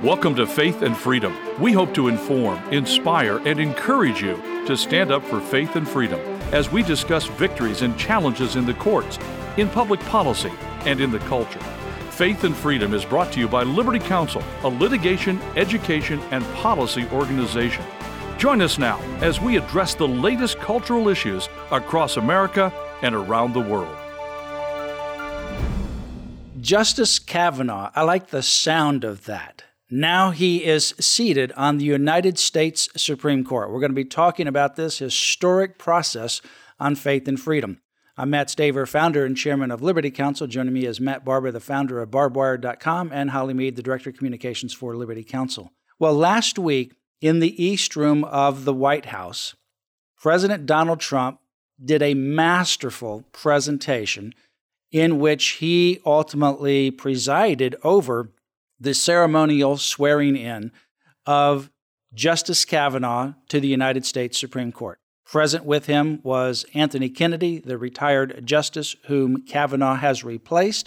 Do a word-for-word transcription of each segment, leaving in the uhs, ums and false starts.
Welcome to Faith and Freedom. We hope to inform, inspire, and encourage you to stand up for faith and freedom as we discuss victories and challenges in the courts, in public policy, and in the culture. Faith and Freedom is brought to you by Liberty Counsel, a litigation, education, and policy organization. Join us now as we address the latest cultural issues across America and around the world. Justice Kavanaugh, I like the sound of that. Now he is seated on the United States Supreme Court. We're going to be talking about this historic process on faith and freedom. I'm Matt Staver, founder and chairman of Liberty Counsel. Joining me is Matt Barber, the founder of barbed wire dot com, and Holly Mead, the director of communications for Liberty Counsel. Well, last week in the East Room of the White House, President Donald Trump did a masterful presentation in which he ultimately presided over the ceremonial swearing in of Justice Kavanaugh to the United States Supreme Court. Present with him was Anthony Kennedy, the retired justice whom Kavanaugh has replaced,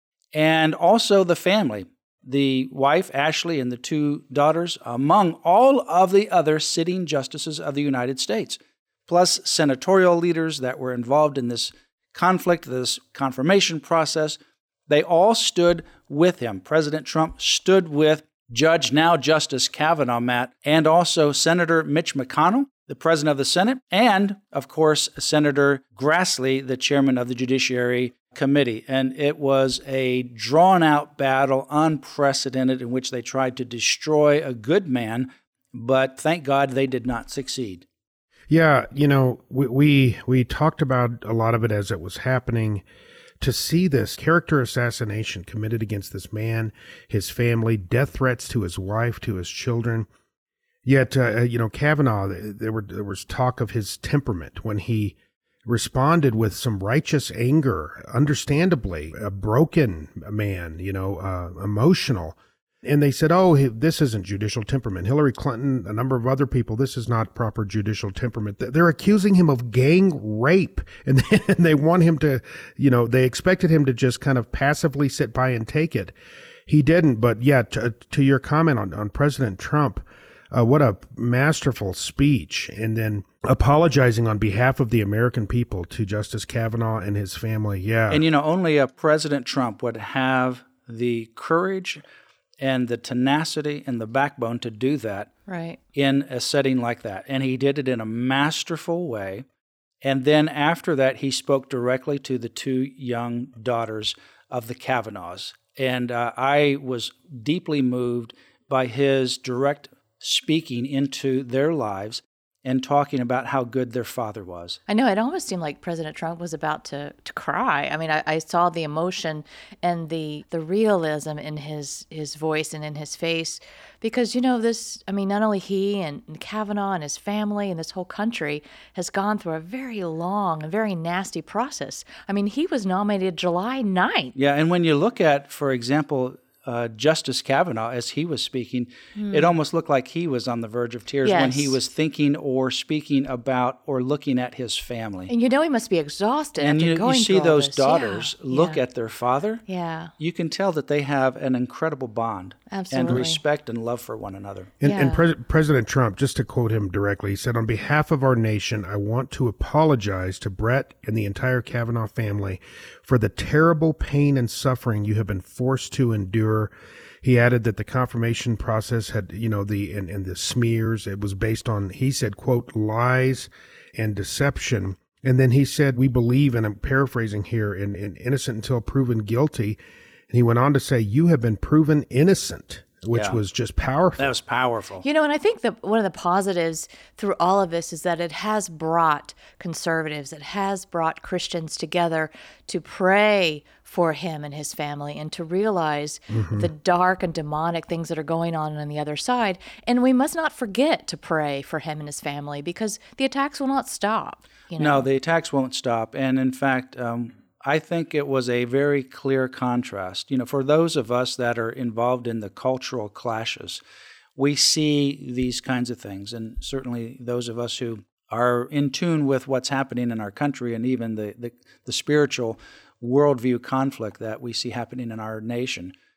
and also the family, the wife, Ashley, and the two daughters, among all of the other sitting justices of the United States, plus senatorial leaders that were involved in this conflict, this confirmation process. They all stood with him. President Trump stood with Judge, now Justice Kavanaugh, Matt, and also Senator Mitch McConnell, the president of the Senate, and, of course, Senator Grassley, the chairman of the Judiciary Committee. And it was a drawn-out battle, unprecedented, in which they tried to destroy a good man, but thank God they did not succeed. Yeah, you know, we, we we talked about a lot of it as it was happening. To see this character assassination committed against this man, his family, death threats to his wife, to his children. Yet, uh, you know, Kavanaugh, there were there was talk of his temperament when he responded with some righteous anger, understandably, a broken man, you know, uh, emotional. And they said, oh, this isn't judicial temperament. Hillary Clinton, a number of other people, this is not proper judicial temperament. They're accusing him of gang rape. And then they want him to, you know, they expected him to just kind of passively sit by and take it. He didn't. But yeah, to, to your comment on, on President Trump, uh, what a masterful speech. And then apologizing on behalf of the American people to Justice Kavanaugh and his family. Yeah. And, you know, only a President Trump would have the courage and the tenacity and the backbone to do that right. in a setting like that. And he did it in a masterful way. And then after that, he spoke directly to the two young daughters of the Kavanaughs. And uh, I was deeply moved by his direct speaking into their lives and talking about how good their father was. I know, it almost seemed like President Trump was about to, to cry. I mean, I, I saw the emotion and the the realism in his, his voice and in his face. Because, you know, this, I mean, not only he and, and Kavanaugh and his family and this whole country has gone through a very long and very nasty process. I mean, he was nominated July ninth. Yeah, and when you look at, for example, Uh, Justice Kavanaugh, as he was speaking, mm. it almost looked like he was on the verge of tears yes. when he was thinking or speaking about or looking at his family. And you know he must be exhausted and after you, going you see through all those this. daughters yeah. look yeah. at their father. Yeah. You can tell that they have an incredible bond Absolutely. and respect and love for one another. And, yeah. and Pre- President Trump, just to quote him directly, he said, on behalf of our nation, I want to apologize to Brett and the entire Kavanaugh family for the terrible pain and suffering you have been forced to endure. He added that the confirmation process had, you know, the and, and the smears, it was based on, he said, quote, lies and deception. And then he said, we believe, and I'm paraphrasing here, in, in innocent until proven guilty. And he went on to say, you have been proven innocent, which yeah. was just powerful. That was powerful. You know, and I think that one of the positives through all of this is that it has brought conservatives, it has brought Christians together to pray for him and his family and to realize mm-hmm. the dark and demonic things that are going on on the other side. And we must not forget to pray for him and his family because the attacks will not stop. You know? No, the attacks won't stop. And in fact, um, I think it was a very clear contrast. You know, for those of us that are involved in the cultural clashes, we see these kinds of things. And certainly those of us who are in tune with what's happening in our country and even the, the, the spiritual worldview conflict that we see happening in our nation,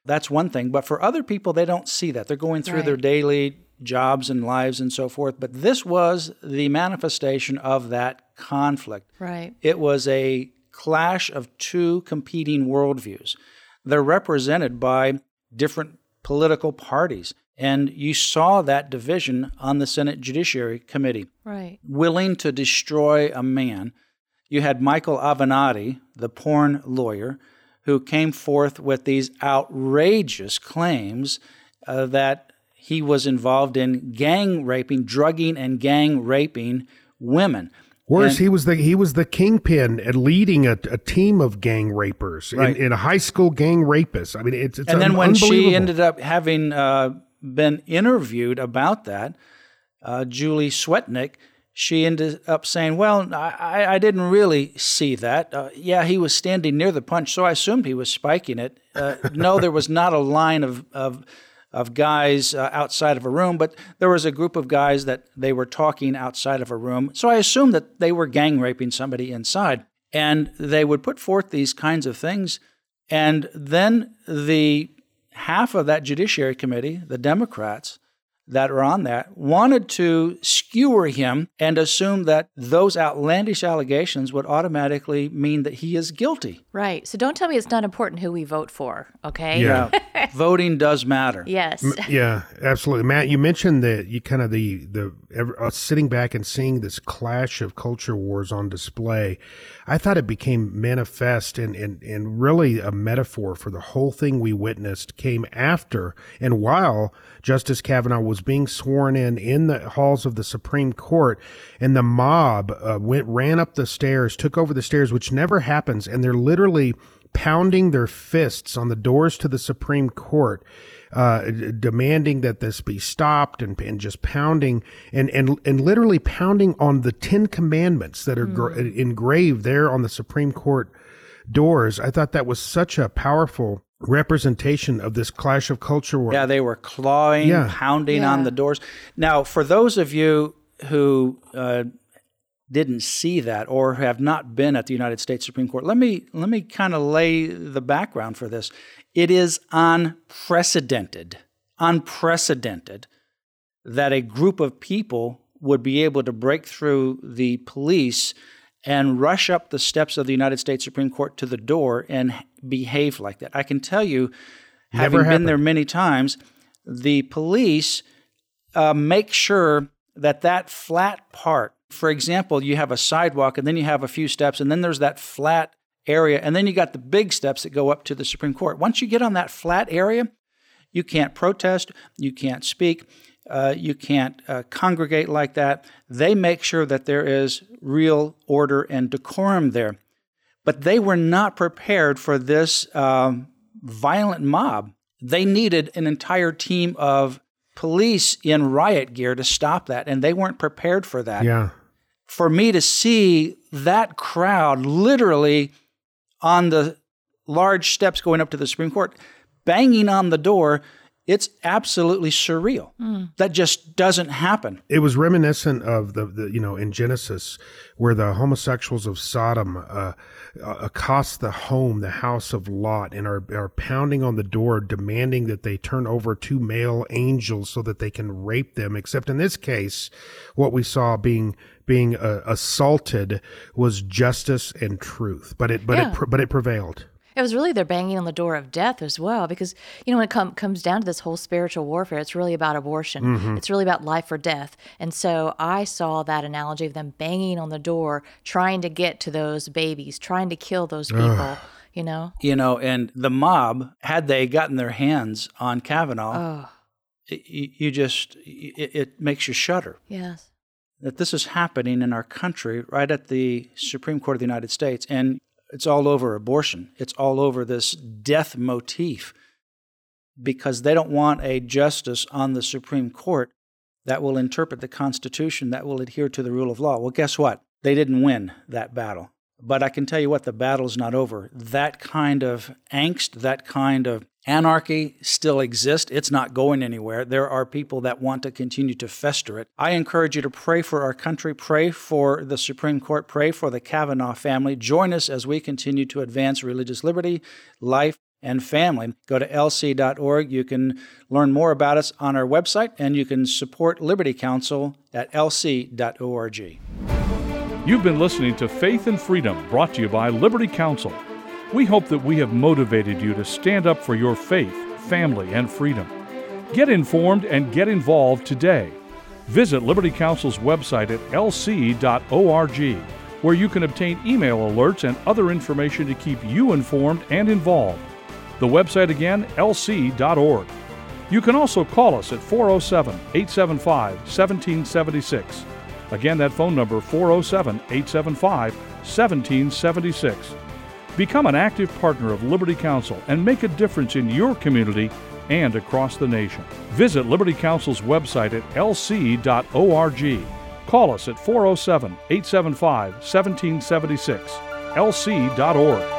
that's one thing. But for other people, they don't see that. They're going through Right. their daily jobs and lives and so forth. But this was the manifestation of that conflict. Right. It was a clash of two competing worldviews. They're represented by different political parties. And you saw that division on the Senate Judiciary Committee, Right. willing to destroy a man. You had Michael Avenatti, the porn lawyer, who came forth with these outrageous claims uh, that he was involved in gang raping, drugging and gang raping women. Worse, And- he was the he was the kingpin at leading a, a team of gang rapers Right. in, in a high school gang rapists. I mean, it's it's And then un- when she unbelievable. ended up having uh, been interviewed about that, uh, Julie Swetnick, she ended up saying, well, I, I didn't really see that. Uh, yeah, he was standing near the punch, so I assumed he was spiking it. Uh, no, there was not a line of, of, of guys uh, outside of a room, but there was a group of guys that they were talking outside of a room. So I assumed that they were gang raping somebody inside. And they would put forth these kinds of things. And then the half of that Judiciary Committee, the Democrats that are on that, wanted to skewer him and assume that those outlandish allegations would automatically mean that he is guilty. Right. So don't tell me it's not important who we vote for, okay? Yeah. Uh, voting does matter. Yes. Yeah, absolutely, Matt. You mentioned that you kind of the the ever- uh, sitting back and seeing this clash of culture wars on display. I thought it became manifest and and and really a metaphor for the whole thing we witnessed came after and while Justice Kavanaugh was being sworn in in the halls of the Supreme Court, and the mob uh, went ran up the stairs, took over the stairs, which never happens, and they're literally pounding their fists on the doors to the Supreme Court, uh, d- demanding that this be stopped, and, and just pounding and, and and literally pounding on the Ten Commandments that are gr- engraved there on the Supreme Court doors. I thought that was such a powerful representation of this clash of culture war. Yeah, they were clawing, Yeah. pounding Yeah. on the doors. Now, for those of you who uh, didn't see that or have not been at the United States Supreme Court, let me let me kind of lay the background for this. It is unprecedented, unprecedented that a group of people would be able to break through the police and rush up the steps of the United States Supreme Court to the door and behave like that. I can tell you, having Never been happened. there many times, the police uh, make sure that that flat part, for example, you have a sidewalk and then you have a few steps and then there's that flat area and then you got the big steps that go up to the Supreme Court. Once you get on that flat area, you can't protest, you can't speak, uh, you can't uh, congregate like that. They make sure that there is real order and decorum there. But they were not prepared for this um, violent mob. They needed an entire team of police in riot gear to stop that, and they weren't prepared for that. Yeah. For me to see that crowd literally on the large steps going up to the Supreme Court, banging on the door, it's absolutely surreal. That just doesn't happen. It was reminiscent of the, the you know, in Genesis, where the homosexuals of Sodom uh, uh, accost the home, the house of Lot, and are, are pounding on the door, demanding that they turn over two male angels so that they can rape them. Except in this case, what we saw being being uh, assaulted was justice and truth, but it but Yeah. it pre- but it prevailed. It was really they're banging on the door of death as well, because, you know, when it com- comes down to this whole spiritual warfare, it's really about abortion. Mm-hmm. It's really about life or death. And so I saw that analogy of them banging on the door, trying to get to those babies, trying to kill those people, you know? You know, and the mob, had they gotten their hands on Kavanaugh, Oh, it, you you just, it, it makes you shudder yes. that this is happening in our country right at the Supreme Court of the United States. And it's all over abortion. It's all over this death motif because they don't want a justice on the Supreme Court that will interpret the Constitution, that will adhere to the rule of law. Well, guess what? They didn't win that battle. But I can tell you what, the battle's not over. That kind of angst, that kind of anarchy still exists. It's not going anywhere. There are people that want to continue to fester it. I encourage you to pray for our country, pray for the Supreme Court, pray for the Kavanaugh family. Join us as we continue to advance religious liberty, life, and family. Go to L C dot org. You can learn more about us on our website, and you can support Liberty Counsel at L C dot org. You've been listening to Faith and Freedom, brought to you by Liberty Counsel. We hope that we have motivated you to stand up for your faith, family, and freedom. Get informed and get involved today. Visit Liberty Counsel's website at L C dot org, where you can obtain email alerts and other information to keep you informed and involved. The website again, L C dot org. You can also call us at four oh seven, eight seven five, one seven seven six. Again, that phone number, four oh seven, eight seven five, one seven seven six. Become an active partner of Liberty Counsel and make a difference in your community and across the nation. Visit Liberty Counsel's website at L C dot org. Call us at four oh seven, eight seven five, one seven seven six. L C dot org.